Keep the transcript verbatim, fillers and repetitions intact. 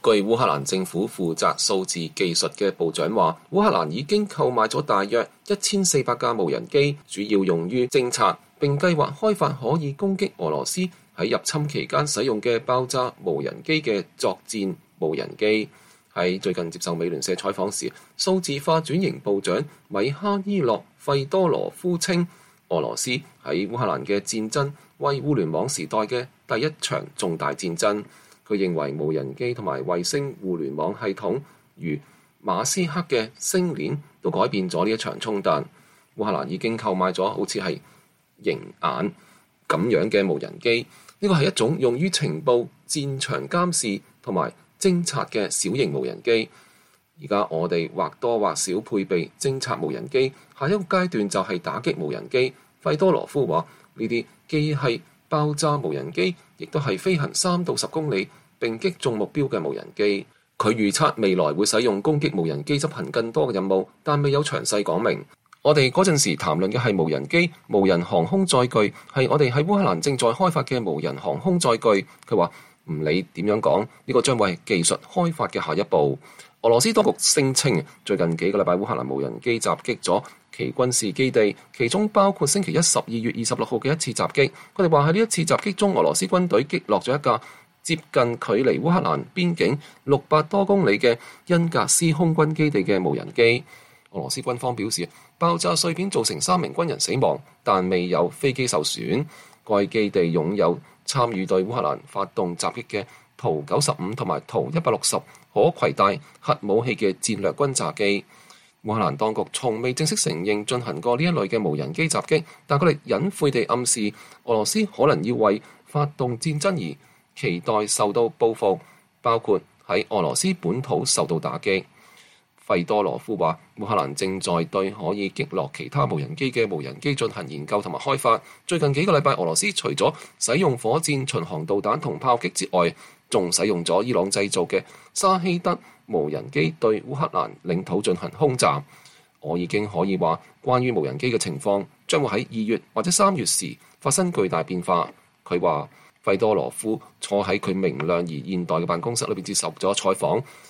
據烏克蘭政府負責數字技術嘅部長話，烏克蘭已經購買咗大約一千四百架無人機，主要用於偵察，並計劃開發可以攻擊俄羅斯喺入侵期間使用嘅爆炸無人機嘅作戰無人機。喺最近接受美聯社採訪時，數字化轉型部長米哈伊洛費多羅夫稱，俄羅斯喺烏克蘭嘅戰爭為互聯網時代嘅第一場重大戰爭。佢認為無人機同埋衛星互聯網系統如馬斯克嘅星鏈都改變咗呢一場衝突。烏克蘭已經購買咗好似係鷹眼咁樣嘅無人機，呢個係一種用於情報、戰場監視同埋偵察嘅小型無人機。而家我哋或多或少配備偵察無人機，下一個階段就係打擊無人機。費多羅夫話：呢啲既係爆炸無人機，亦都係飛行三到十公里並擊中目標嘅無人機。佢預測未來會使用攻擊無人機執行更多嘅任務，但未有詳細講明。我哋嗰陣時談論嘅係無人機、無人航空載具，係我哋喺烏克蘭正在開發嘅無人航空載具。佢話唔理點樣講，呢個將會係技術開發嘅下一步。俄羅斯當局聲稱，最近幾個禮拜烏克蘭無人機襲擊咗其軍事基地，其中包括星期一十二月二十六號嘅一次襲擊。佢哋話喺呢一次襲擊中，俄羅斯軍隊擊落咗一架接近距離烏克蘭邊境六百多公里嘅恩格斯空軍基地嘅無人機。俄羅斯軍方表示，爆炸碎片造成三名軍人死亡，但未有飛機受損。該基地擁有參與對烏克蘭發動襲擊嘅圖九十五同埋圖一百六十可攜帶核武器嘅戰略轟炸機。烏克蘭當局從未正式承認進行過呢一類嘅無人機襲擊，但佢哋隱晦地暗示俄羅斯可能要為發動戰爭而期待受到報復，包括喺俄羅斯本土受到打擊。費多羅夫話，烏克蘭正在對可以擊落其他無人機嘅無人機進行研究同埋開發。最近幾個禮拜，俄羅斯除咗使用火箭巡航導彈同炮擊之外，仲使用咗伊朗製造嘅沙希德無人機對烏克蘭領土進行空襲。我已經可以話，關於無人機嘅情況將會喺二月或者三月時發生巨大變化。佢話，費多羅夫坐喺佢明亮而現代嘅辦公室裏邊接受咗採訪。